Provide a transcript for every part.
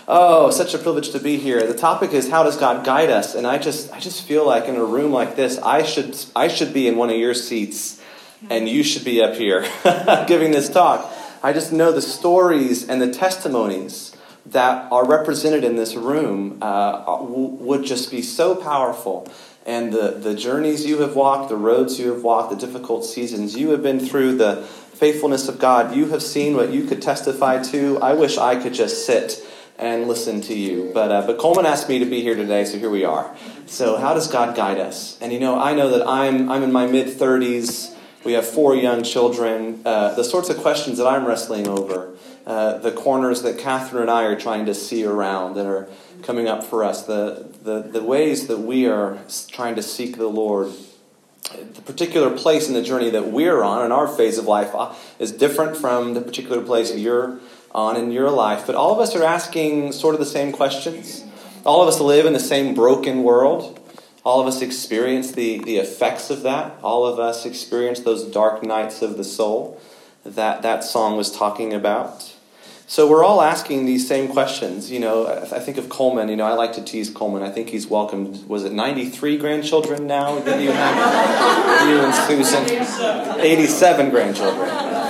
Oh, such a privilege to be here. The topic is, how does God guide us? And I just feel like in a room like this, I should be in one of your seats, and you should be up here giving this talk. I just know the stories and the testimonies that are represented in this room would just be so powerful. And the journeys you have walked, the roads you have walked, the difficult seasons you have been through, the faithfulness of God, you have seen what you could testify to. I wish I could just sit and listen to you. But Coleman asked me to be here today, so here we are. So how does God guide us? And I know that I'm in my mid-30s. We have 4 young children. The sorts of questions that I'm wrestling over, the corners that Catherine and I are trying to see around that are coming up for us, the ways that we are trying to seek the Lord. The particular place in the journey that we're on in our phase of life is different from the particular place you're on in your life. But all of us are asking sort of the same questions. All of us live in the same broken world. All of us experience the effects of that. All of us experience those dark nights of the soul that song was talking about. So we're all asking these same questions. I think of Coleman. I like to tease Coleman. I think he's welcomed, was it 93 grandchildren now that you have? You and Susan. 87 grandchildren.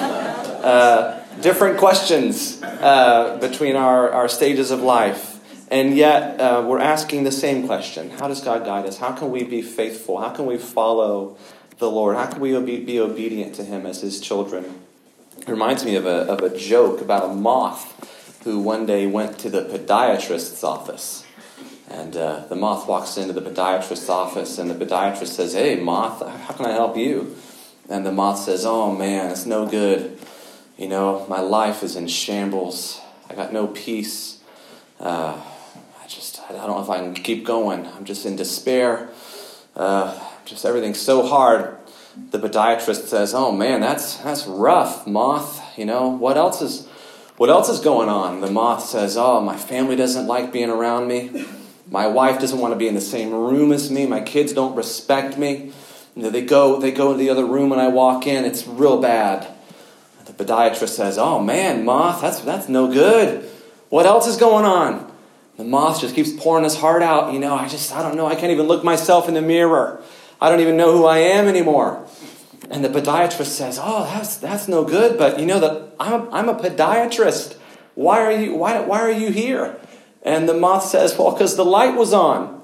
Different questions between our stages of life. And yet we're asking the same question. How does God guide us? How can we be faithful? How can we follow the Lord? How can we be obedient to Him as His children? It reminds me of a joke about a moth who one day went to the podiatrist's office. And the moth walks into the podiatrist's office, and the podiatrist says, "Hey, moth, how can I help you?" And the moth says, "Oh, man, it's no good. My life is in shambles. I got no peace. I don't know if I can keep going. I'm just in despair. Just everything's so hard." The podiatrist says, "Oh man, that's rough, moth. What else is going on?" The moth says, "Oh, my family doesn't like being around me. My wife doesn't want to be in the same room as me. My kids don't respect me. They go into the other room when I walk in. It's real bad." The podiatrist says, "Oh man, moth, that's no good. What else is going on?" The moth just keeps pouring his heart out. I don't know. I can't even look myself in the mirror. I don't even know who I am anymore. And the podiatrist says, "Oh, that's no good. But that I'm a podiatrist. Why are you here?" And the moth says, "Well, because the light was on."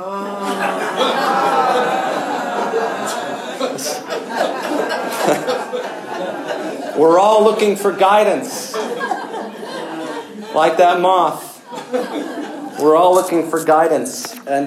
We're all looking for guidance, like that moth. We're all looking for guidance. And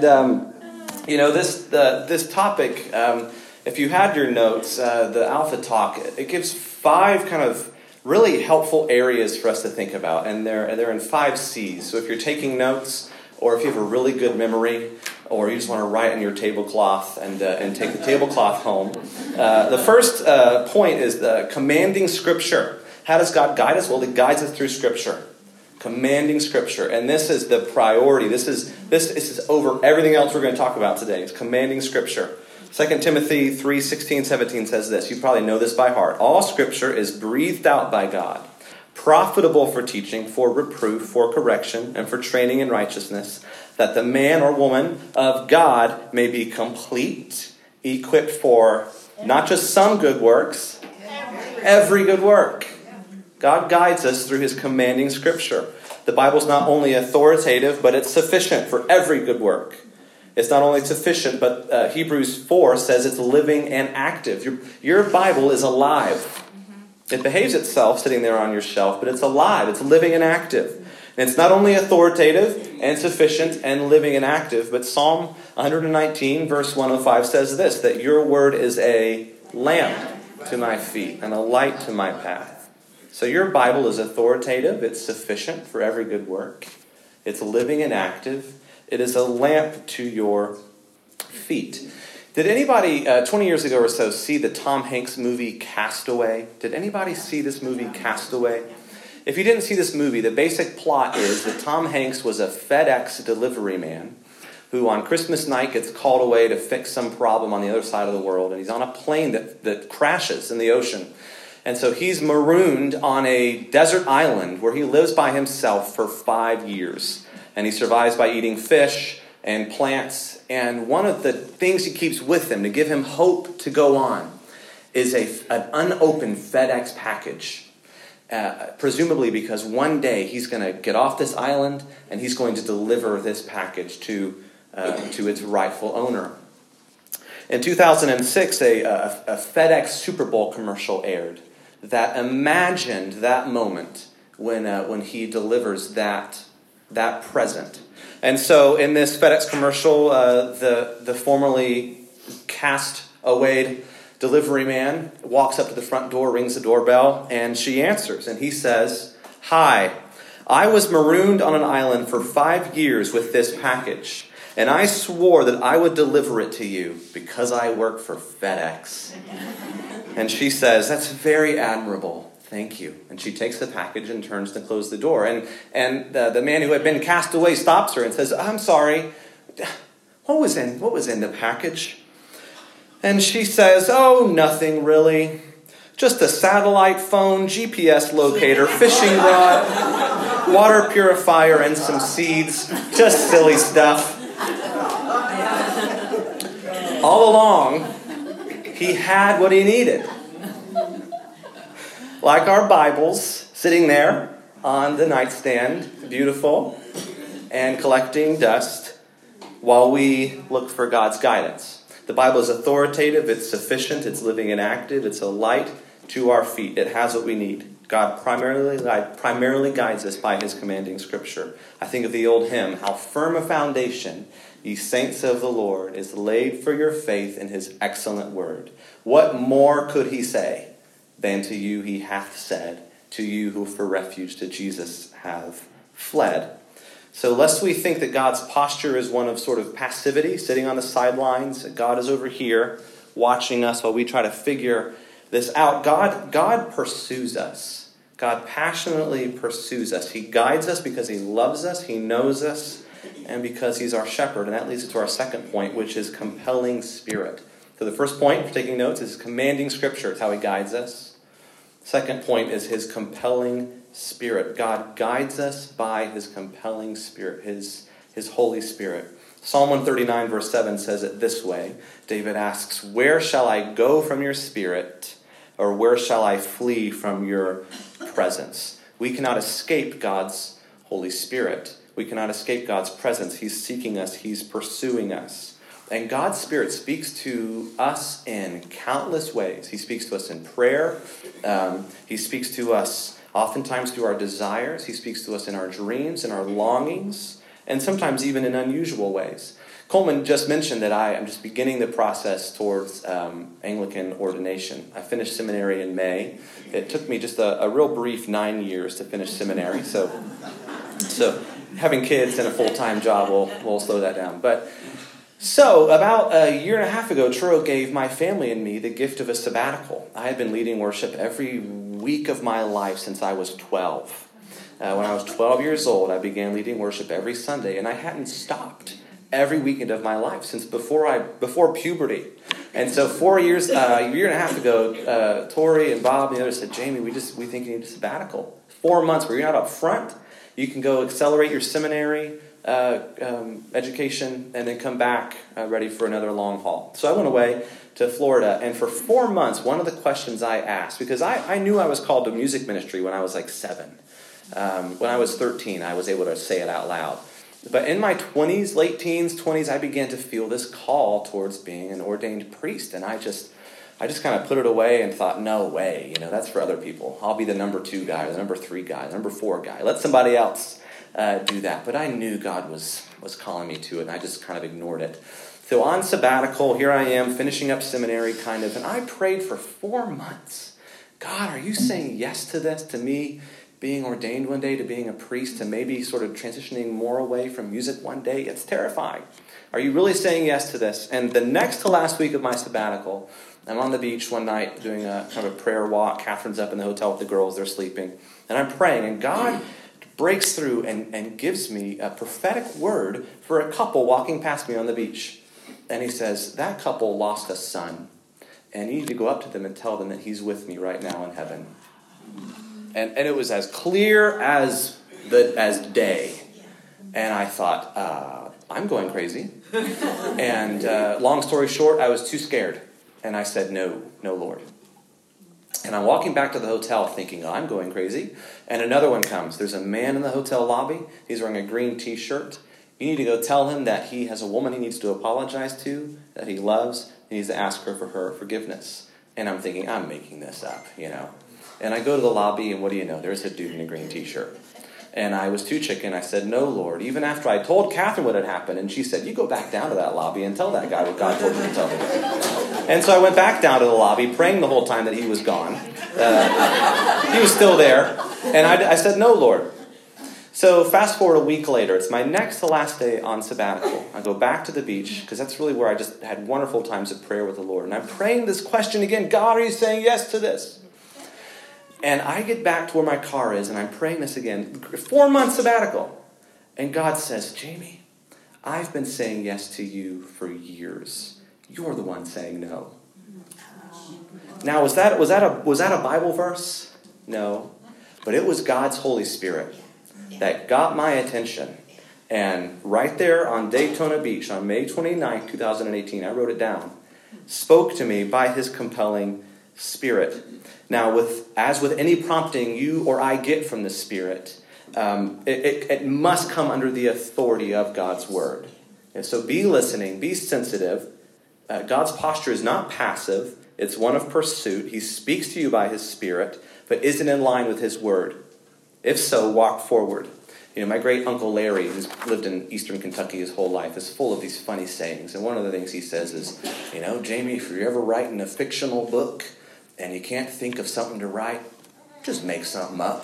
this topic, if you had your notes, the Alpha Talk, it gives 5 kind of really helpful areas for us to think about, and they're in 5 C's. So if you're taking notes, or if you have a really good memory, or you just want to write on your tablecloth and take the tablecloth home, the first point is the commanding Scripture. How does God guide us? Well, He guides us through Scripture. Commanding Scripture. And this is the priority. This is over everything else we're going to talk about today. It's commanding Scripture. 2 Timothy 3:16-17 says this. You probably know this by heart. "All Scripture is breathed out by God, profitable for teaching, for reproof, for correction, and for training in righteousness, that the man or woman of God may be complete, equipped for not just some good works, every good work." God guides us through His commanding Scripture. The Bible's not only authoritative, but it's sufficient for every good work. It's not only sufficient, but Hebrews 4 says it's living and active. Your Bible is alive. It behaves itself sitting there on your shelf, but it's alive. It's living and active. And it's not only authoritative and sufficient and living and active, but Psalm 119, verse 105 says this, that your word is a lamp to my feet and a light to my path. So your Bible is authoritative. It's sufficient for every good work. It's living and active. It is a lamp to your feet. Did anybody 20 years ago or so see the Tom Hanks movie Castaway? Did anybody see this movie Castaway? If you didn't see this movie, the basic plot is that Tom Hanks was a FedEx delivery man who on Christmas night gets called away to fix some problem on the other side of the world. And he's on a plane that crashes in the ocean. And so he's marooned on a desert island where he lives by himself for 5 years. And he survives by eating fish and plants. And one of the things he keeps with him to give him hope to go on is an unopened FedEx package. Presumably because one day he's going to get off this island and he's going to deliver this package to its rightful owner. In 2006, a FedEx Super Bowl commercial aired that imagined that moment when he delivers that present. And so in this FedEx commercial, the formerly cast-away delivery man walks up to the front door, rings the doorbell, and she answers. And he says, "Hi, I was marooned on an island for 5 years with this package, and I swore that I would deliver it to you because I work for FedEx." And she says, "That's very admirable. Thank you." And she takes the package and turns to close the door. And the man who had been cast away stops her and says, "I'm sorry, what was in the package?" And she says, "Oh, nothing really. Just a satellite phone, GPS locator, fishing rod, water purifier, and some seeds. Just silly stuff." All along, he had what he needed. Like our Bibles, sitting there on the nightstand, beautiful, and collecting dust while we look for God's guidance. The Bible is authoritative, it's sufficient, it's living and active, it's a light to our feet. It has what we need. God primarily guides us by his commanding scripture. I think of the old hymn, "How firm a foundation, ye saints of the Lord, is laid for your faith in his excellent word. What more could he say than to you he hath said, to you who for refuge to Jesus have fled?" So lest we think that God's posture is one of sort of passivity, sitting on the sidelines, that God is over here watching us while we try to figure this out. God pursues us. God passionately pursues us. He guides us because he loves us, he knows us, and because he's our shepherd. And that leads us to our second point, which is compelling spirit. So the first point, if you're taking notes, is commanding scripture. It's how he guides us. Second point is his compelling Spirit. God guides us by his compelling Spirit, his Holy Spirit. Psalm 139 verse 7 says it this way. David asks, "Where shall I go from your Spirit? Or where shall I flee from your presence?" We cannot escape God's Holy Spirit. We cannot escape God's presence. He's seeking us. He's pursuing us. And God's Spirit speaks to us in countless ways. He speaks to us in prayer. He speaks to us oftentimes through our desires. He speaks to us in our dreams and our longings, and sometimes even in unusual ways. Coleman just mentioned that I'm just beginning the process towards Anglican ordination. I finished seminary in May. It took me just a real brief 9 years to finish seminary, so having kids and a full-time job will slow that down. So, about a year and a half ago, Truro gave my family and me the gift of a sabbatical. I had been leading worship every week of my life since I was 12. When I was 12 years old, I began leading worship every Sunday, and I hadn't stopped every weekend of my life since before puberty. And so 4 years, a year and a half ago, Tori and Bob and the others said, "Jamie, we think you need a sabbatical. 4 months where you're not up front. You can go accelerate your seminary education, and then come back ready for another long haul." So I went away to Florida, and for 4 months, one of the questions I asked, because I knew I was called to music ministry when I was like 7. When I was 13, I was able to say it out loud. But in my 20s, late teens, 20s, I began to feel this call towards being an ordained priest, and I just kind of put it away and thought, no way, that's for other people. I'll be the number 2 guy, or the number 3 guy, the number 4 guy. Let somebody else do that. But I knew God was calling me to it, and I just kind of ignored it. So on sabbatical, here I am, finishing up seminary, kind of, and I prayed for 4 months. God, are you saying yes to this, to me being ordained one day, to being a priest, to maybe sort of transitioning more away from music one day? It's terrifying. Are you really saying yes to this? And the next to last week of my sabbatical, I'm on the beach one night doing a kind of a prayer walk. Catherine's up in the hotel with the girls, they're sleeping. And I'm praying, and God breaks through and gives me a prophetic word for a couple walking past me on the beach. And he says, that couple lost a son. and you need to go up to them and tell them that he's with me right now in heaven. And it was as clear as day. And I thought, I'm going crazy. And long story short, I was too scared. And I said, no, Lord. And I'm walking back to the hotel thinking, I'm going crazy. And another one comes. There's a man in the hotel lobby. He's wearing a green t-shirt. You need to go tell him that he has a woman he needs to apologize to, that he loves. He needs to ask her for her forgiveness. And I'm thinking, I'm making this up, And I go to the lobby, and what do you know? There's a dude in a green t-shirt. And I was too chicken. I said, no, Lord. Even after I told Catherine what had happened, and she said, you go back down to that lobby and tell that guy what God told you to tell him. And so I went back down to the lobby, praying the whole time that he was gone. He was still there. And I said, no, Lord. So fast forward a week later. It's my next to last day on sabbatical. I go back to the beach, because that's really where I just had wonderful times of prayer with the Lord. And I'm praying this question again. God, are you saying yes to this? And I get back to where my car is, and I'm praying this again. 4 months sabbatical. And God says, Jamie, I've been saying yes to you for years. You're the one saying no. Now, was that a Bible verse? No. But it was God's Holy Spirit that got my attention. And right there on Daytona Beach, on May 29th, 2018, I wrote it down, spoke to me by his compelling Spirit. Now, as with any prompting you or I get from the Spirit, it must come under the authority of God's Word. And so be listening, be sensitive. God's posture is not passive. It's one of pursuit. He speaks to you by his Spirit, but isn't in line with his Word. If so, walk forward. My great uncle Larry, who's lived in eastern Kentucky his whole life, is full of these funny sayings. And one of the things he says is, Jamie, if you're ever writing a fictional book, and you can't think of something to write, just make something up.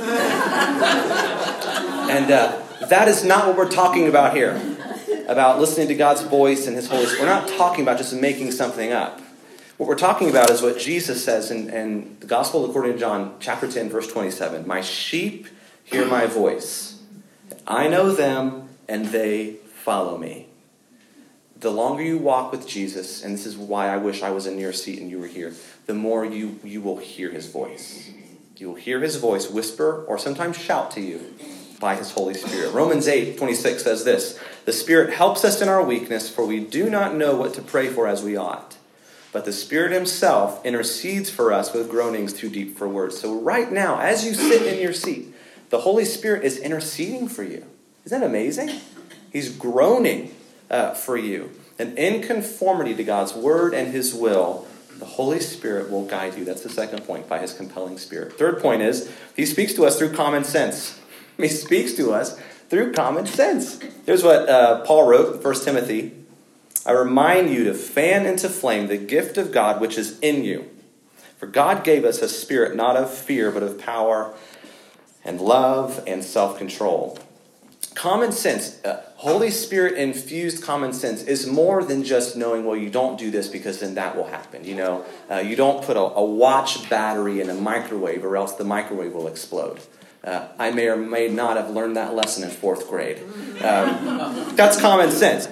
And that is not what we're talking about here, about listening to God's voice and his Holy Spirit. We're not talking about just making something up. What we're talking about is what Jesus says in the Gospel according to John, chapter 10, verse 27. My sheep hear my voice. I know them, and they follow me. The longer you walk with Jesus, and this is why I wish I was in your seat and you were here, the more you will hear his voice. You will hear his voice whisper or sometimes shout to you by his Holy Spirit. Romans 8:26 says this, the Spirit helps us in our weakness, for we do not know what to pray for as we ought. But the Spirit himself intercedes for us with groanings too deep for words. So right now, as you sit in your seat, the Holy Spirit is interceding for you. Isn't that amazing? He's groaning for you. And in conformity to God's word and his will, the Holy Spirit will guide you. That's the second point, by his compelling Spirit. Third point is, he speaks to us through common sense. He speaks to us through common sense. Here's what Paul wrote in 1 Timothy. I remind you to fan into flame the gift of God which is in you. For God gave us a spirit not of fear, but of power and love and self-control. Common sense, Holy Spirit infused common sense is more than just knowing, well, you don't do this because then that will happen. You don't put a watch battery in a microwave or else the microwave will explode. I may or may not have learned that lesson in 4th grade. That's common sense.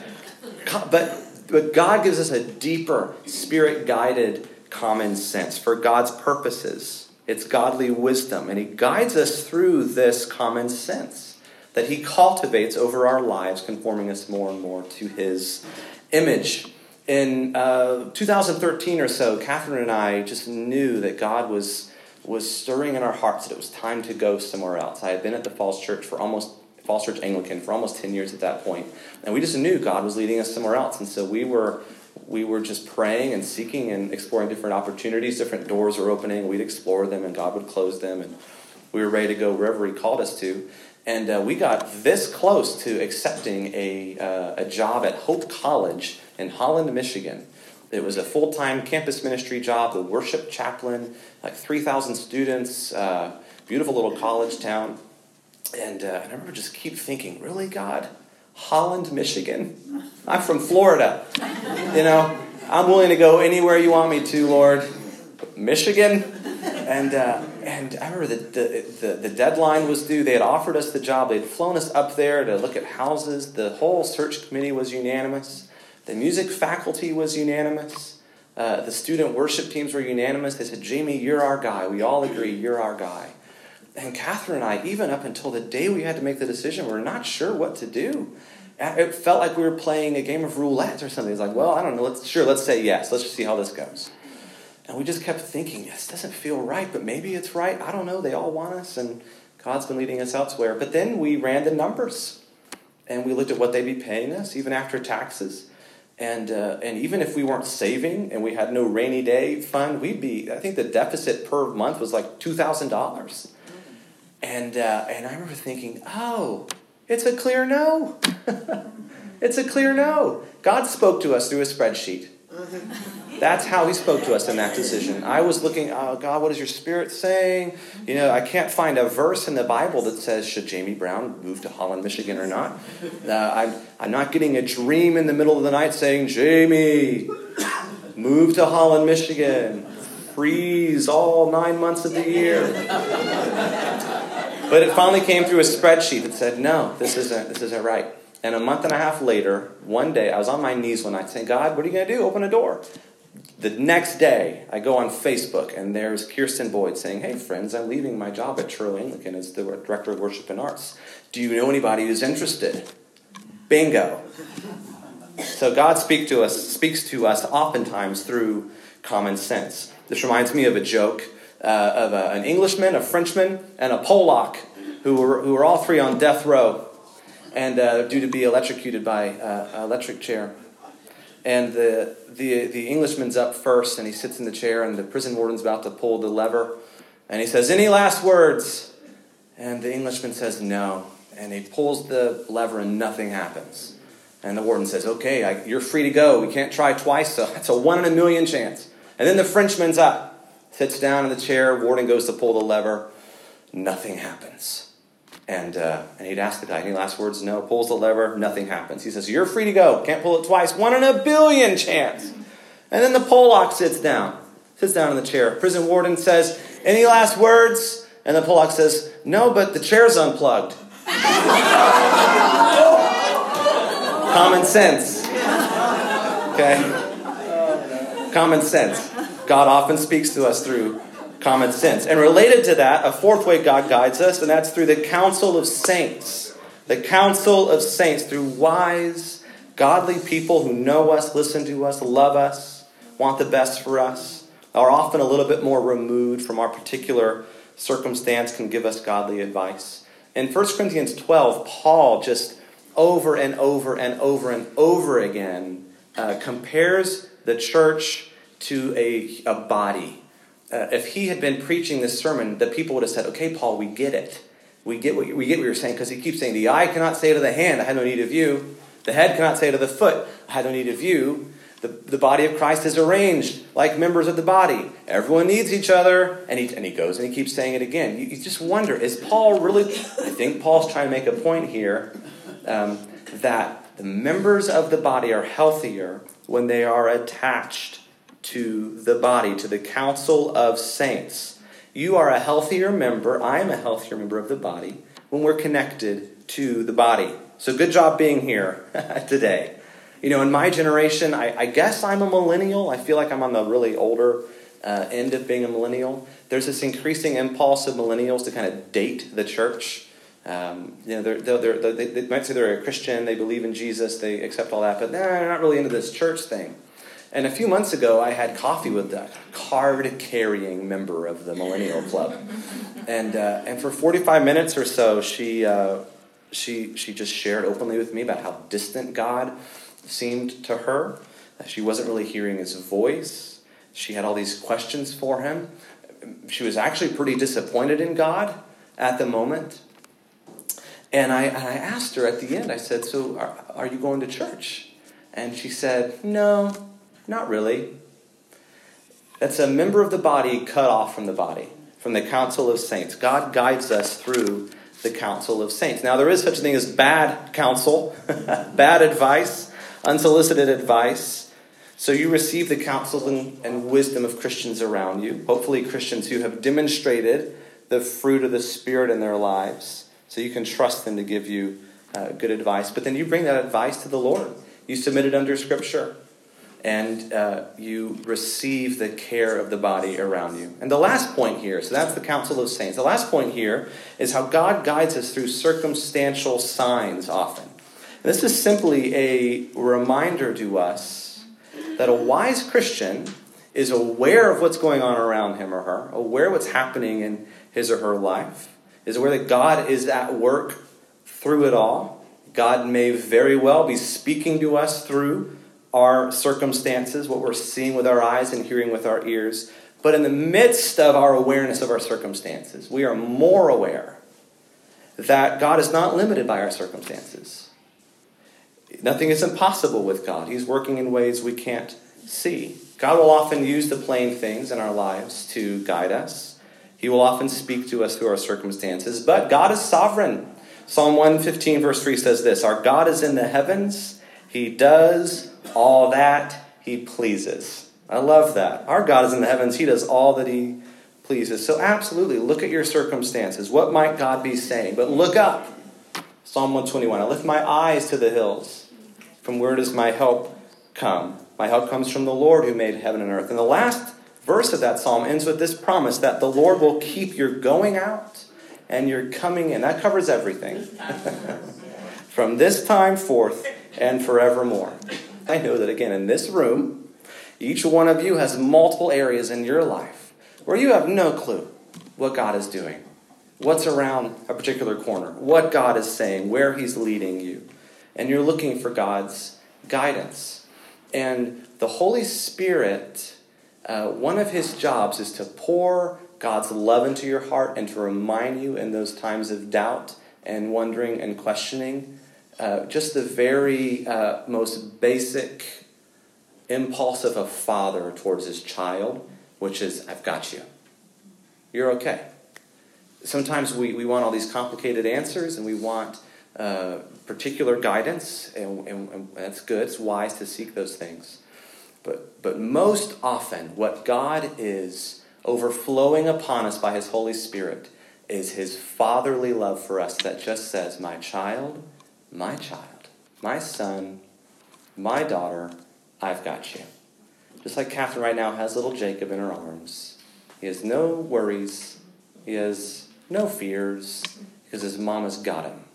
But God gives us a deeper, Spirit-guided common sense for God's purposes. It's godly wisdom, and he guides us through this common sense that he cultivates over our lives, conforming us more and more to his image. In 2013 or so, Catherine and I just knew that God was stirring in our hearts that it was time to go somewhere else. I had been at the Falls Church Anglican for almost 10 years at that point, and we just knew God was leading us somewhere else. And so we were just praying and seeking and exploring different opportunities. Different doors were opening. We'd explore them, and God would close them, and we were ready to go wherever he called us to. And we got this close to accepting a job at Hope College in Holland, Michigan. It was a full-time campus ministry job, the worship chaplain, like 3,000 students, beautiful little college town. And I remember just keep thinking, really, God? Holland, Michigan? I'm from Florida. I'm willing to go anywhere you want me to, Lord. Michigan? And I remember the deadline was due. They had offered us the job. They had flown us up there to look at houses. The whole search committee was unanimous. The music faculty was unanimous. The student worship teams were unanimous. They said, Jamie, you're our guy. We all agree you're our guy. And Catherine and I, even up until the day we had to make the decision, we're not sure what to do. It felt like we were playing a game of roulette or something. It's like, well, I don't know. Let's say yes. Let's just see how this goes. And we just kept thinking, this doesn't feel right, but maybe it's right. I don't know. They all want us, and God's been leading us elsewhere. But then we ran the numbers, and we looked at what they'd be paying us, even after taxes. And even if we weren't saving and we had no rainy day fund, I think the deficit per month was like $2,000. And I remember thinking, it's a clear no. It's a clear no. God spoke to us through a spreadsheet. That's how he spoke to us in that decision. I was looking, God, what is your Spirit saying? I can't find a verse in the Bible that says, should Jamie Brown move to Holland, Michigan or not? I'm not getting a dream in the middle of the night saying, Jamie, move to Holland, Michigan. Freeze all 9 months of the year. But it finally came through a spreadsheet that said, no, this isn't right. And a month and a half later, one day, I was on my knees one night saying, God, what are you going to do? Open a door. The next day, I go on Facebook, and there's Kirsten Boyd saying, hey, friends, I'm leaving my job at Truro Anglican as the Director of Worship and Arts. Do you know anybody who's interested? Bingo. So God speaks to us oftentimes through common sense. This reminds me of a joke of an Englishman, a Frenchman, and a Polak who were all three on death row and due to be electrocuted by an electric chair. And the Englishman's up first, and he sits in the chair, and the prison warden's about to pull the lever. And he says, any last words? And the Englishman says, no. And he pulls the lever, and nothing happens. And the warden says, okay, you're free to go. We can't try twice, so it's a 1 in a million chance. And then the Frenchman's up, sits down in the chair, warden goes to pull the lever. Nothing happens. And he'd ask the guy, any last words? No. Pulls the lever, nothing happens. He says, you're free to go. Can't pull it twice. 1 in a billion chance. And then the Polak sits down in the chair. Prison warden says, any last words? And the Polak says, no, but the chair's unplugged. Common sense. Okay? Common sense. God often speaks to us through common sense. And related to that, a fourth way God guides us, and that's through the counsel of saints. The counsel of saints, through wise, godly people who know us, listen to us, love us, want the best for us, are often a little bit more removed from our particular circumstance, can give us godly advice. In 1 Corinthians 12, Paul just over and over and over and over again compares the church to a body. If he had been preaching this sermon, the people would have said, okay, Paul, we get it. We get what you're saying, because he keeps saying, the eye cannot say to the hand, I have no need of you. The head cannot say to the foot, I have no need of you. The body of Christ is arranged like members of the body. Everyone needs each other. And he goes and he keeps saying it again. You just wonder, is Paul really... I think Paul's trying to make a point here that the members of the body are healthier when they are attached to the body, to the council of saints. You are a healthier member, I am a healthier member of the body when we're connected to the body. So good job being here today. In my generation, I guess I'm a millennial. I feel like I'm on the really older end of being a millennial. There's this increasing impulse of millennials to kind of date the church. They might say they're a Christian, they believe in Jesus, they accept all that, but they're not really into this church thing. And a few months ago, I had coffee with a card-carrying member of the Millennial Club. And for 45 minutes or so, she just shared openly with me about how distant God seemed to her. She wasn't really hearing his voice. She had all these questions for him. She was actually pretty disappointed in God at the moment. And I asked her at the end, I said, so are you going to church? And she said, no. Not really. That's a member of the body cut off from the body, from the council of saints. God guides us through the council of saints. Now, there is such a thing as bad counsel, bad advice, unsolicited advice. So you receive the counsel and wisdom of Christians around you, hopefully Christians who have demonstrated the fruit of the Spirit in their lives, so you can trust them to give you good advice. But then you bring that advice to the Lord. You submit it under Scripture. and you receive the care of the body around you. And the last point here, so that's the council of saints. The last point here is how God guides us through circumstantial signs often. And this is simply a reminder to us that a wise Christian is aware of what's going on around him or her, aware of what's happening in his or her life, is aware that God is at work through it all. God may very well be speaking to us through our circumstances, what we're seeing with our eyes and hearing with our ears. But in the midst of our awareness of our circumstances, we are more aware that God is not limited by our circumstances. Nothing is impossible with God. He's working in ways we can't see. God will often use the plain things in our lives to guide us. He will often speak to us through our circumstances, but God is sovereign. Psalm 115 verse 3 says this, "Our God is in the heavens. He does all that he pleases." I love that. Our God is in the heavens. He does all that he pleases. So absolutely, look at your circumstances. What might God be saying? But look up. Psalm 121, "I lift my eyes to the hills. From where does my help come? My help comes from the Lord who made heaven and earth." And the last verse of that psalm ends with this promise that the Lord will keep your going out and your coming in. That covers everything. From this time forth and forevermore. I know that, again, in this room, each one of you has multiple areas in your life where you have no clue what God is doing, what's around a particular corner, what God is saying, where he's leading you. And you're looking for God's guidance. And the Holy Spirit, one of his jobs is to pour God's love into your heart and to remind you in those times of doubt and wondering and questioning just the very most basic impulse of a father towards his child, which is, "I've got you. You're okay." Sometimes we want all these complicated answers and we want particular guidance, and that's good. It's wise to seek those things. But most often, what God is overflowing upon us by his Holy Spirit is his fatherly love for us that just says, my child, my son, my daughter, I've got you. Just like Catherine right now has little Jacob in her arms. He has no worries. He has no fears because his mama's got him.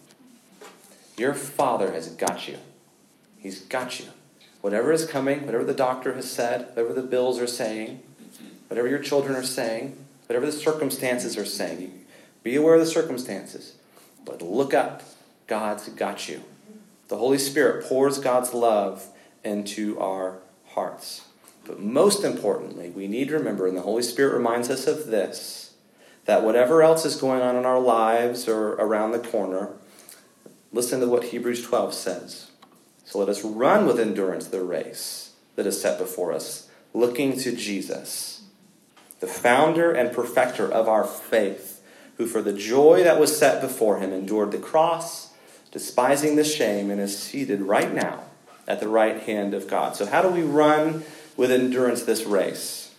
Your father has got you. He's got you. Whatever is coming, whatever the doctor has said, whatever the bills are saying, whatever your children are saying, whatever the circumstances are saying, be aware of the circumstances. But look up. God's got you. The Holy Spirit pours God's love into our hearts. But most importantly, we need to remember, and the Holy Spirit reminds us of this, that whatever else is going on in our lives or around the corner, listen to what Hebrews 12 says. So let us run with endurance the race that is set before us, looking to Jesus, the founder and perfecter of our faith, who for the joy that was set before him endured the cross, despising the shame, and is seated right now at the right hand of God. So how do we run with endurance this race?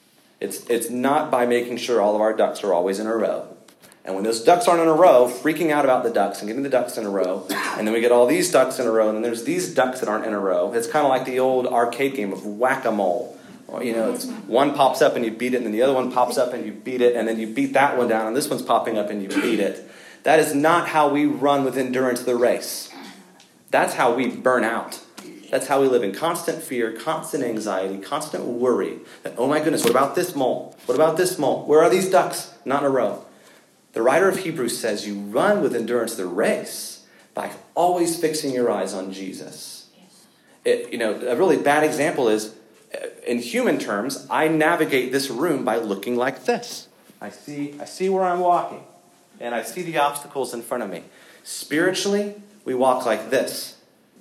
It's not by making sure all of our ducks are always in a row. And when those ducks aren't in a row, freaking out about the ducks and getting the ducks in a row, and then we get all these ducks in a row, and then there's these ducks that aren't in a row. It's kind of like the old arcade game of whack-a-mole. It's one pops up and you beat it, and then the other one pops up and you beat it, and then you beat that one down, and this one's popping up and you beat it. That is not how we run with endurance the race. That's how we burn out. That's how we live in constant fear, constant anxiety, constant worry. That, oh my goodness, what about this mole? What about this mole? Where are these ducks? Not in a row. The writer of Hebrews says you run with endurance the race by always fixing your eyes on Jesus. A really bad example is, in human terms, I navigate this room by looking like this. I see where I'm walking, and I see the obstacles in front of me. Spiritually, we walk like this.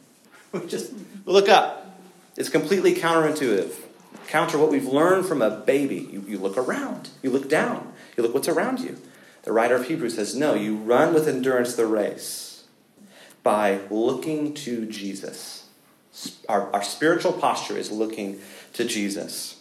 We just look up. It's completely counterintuitive. Counter what we've learned from a baby. You look around. You look down. You look what's around you. The writer of Hebrews says, no, you run with endurance the race by looking to Jesus. Our spiritual posture is looking to Jesus.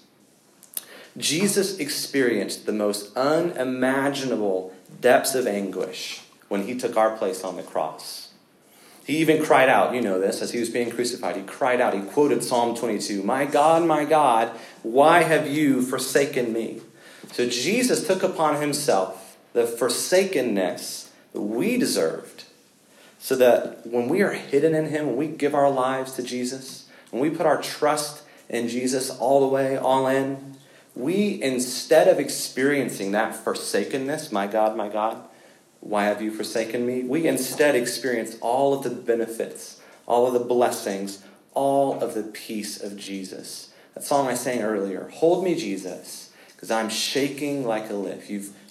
Jesus experienced the most unimaginable depths of anguish when he took our place on the cross. He even cried out, you know this, as he was being crucified. He cried out, he quoted Psalm 22, my God, why have you forsaken me? So Jesus took upon himself the forsakenness that we deserved, so that when we are hidden in him, when we give our lives to Jesus, when we put our trust in Jesus all the way, all in, we, instead of experiencing that forsakenness, my God, why have you forsaken me? We instead experience all of the benefits, all of the blessings, all of the peace of Jesus. That song I sang earlier, hold me, Jesus, because I'm shaking like a leaf.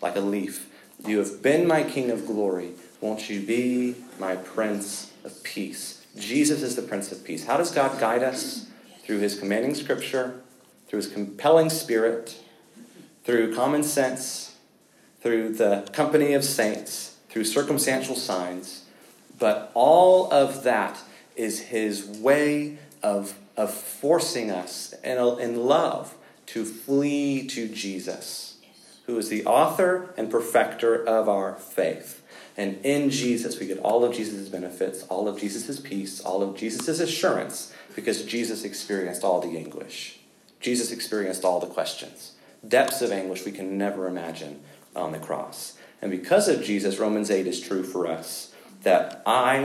You have been my King of glory. Won't you be my Prince of Peace? Jesus is the Prince of Peace. How does God guide us? Through his commanding scripture, through his compelling spirit, through common sense, through the company of saints, through circumstantial signs. But all of that is his way of forcing us in love to flee to Jesus, who is the author and perfecter of our faith. And in Jesus, we get all of Jesus' benefits, all of Jesus' peace, all of Jesus' assurance, because Jesus experienced all the anguish. Jesus experienced all the questions, depths of anguish we can never imagine on the cross. And because of Jesus, Romans 8 is true for us, that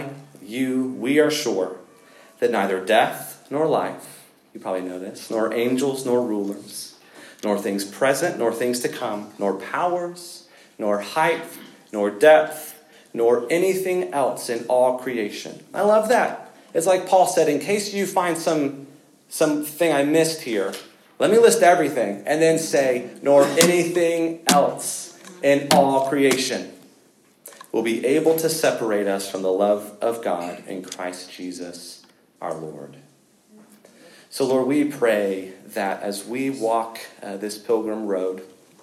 we are sure that neither death nor life, you probably know this, nor angels nor rulers, nor things present nor things to come, nor powers, nor height, nor depth, nor anything else in all creation. I love that. It's like Paul said, in case you find something I missed here, let me list everything and then say, nor anything else in all creation will be able to separate us from the love of God in Christ Jesus our Lord. So Lord, we pray that as we walk this pilgrim road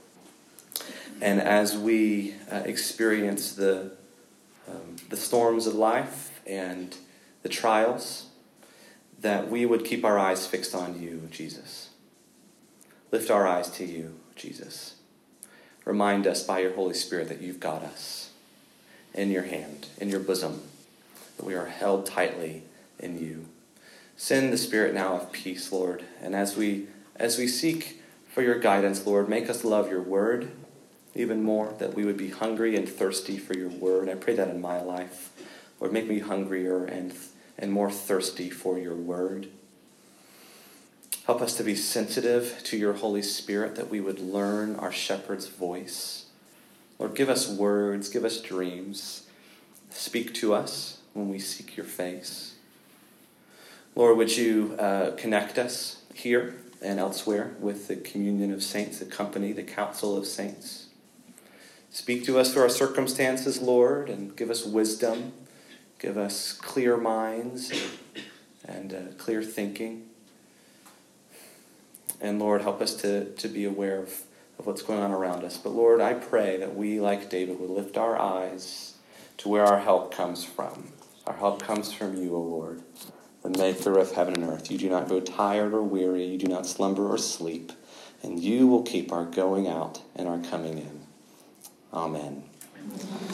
and as we experience the storms of life and the trials, that we would keep our eyes fixed on you, Jesus. Lift our eyes to you, Jesus. Remind us by your Holy Spirit that you've got us in your hand, in your bosom, that we are held tightly in you. Send the Spirit now of peace, Lord. And as we seek for your guidance, Lord, make us love your word even more, that we would be hungry and thirsty for your word. I pray that in my life. Lord, make me hungrier and more thirsty for your word. Help us to be sensitive to your Holy Spirit, that we would learn our shepherd's voice. Lord, give us words, give us dreams. Speak to us when we seek your face. Lord, would you connect us here and elsewhere with the communion of saints, the company, the council of saints. Speak to us through our circumstances, Lord, and give us wisdom. Give us clear minds and clear thinking. And Lord, help us to be aware of what's going on around us. But Lord, I pray that we, like David, would lift our eyes to where our help comes from. Our help comes from you, O Lord, the maker of heaven and earth. You do not grow tired or weary. You do not slumber or sleep. And you will keep our going out and our coming in. Amen.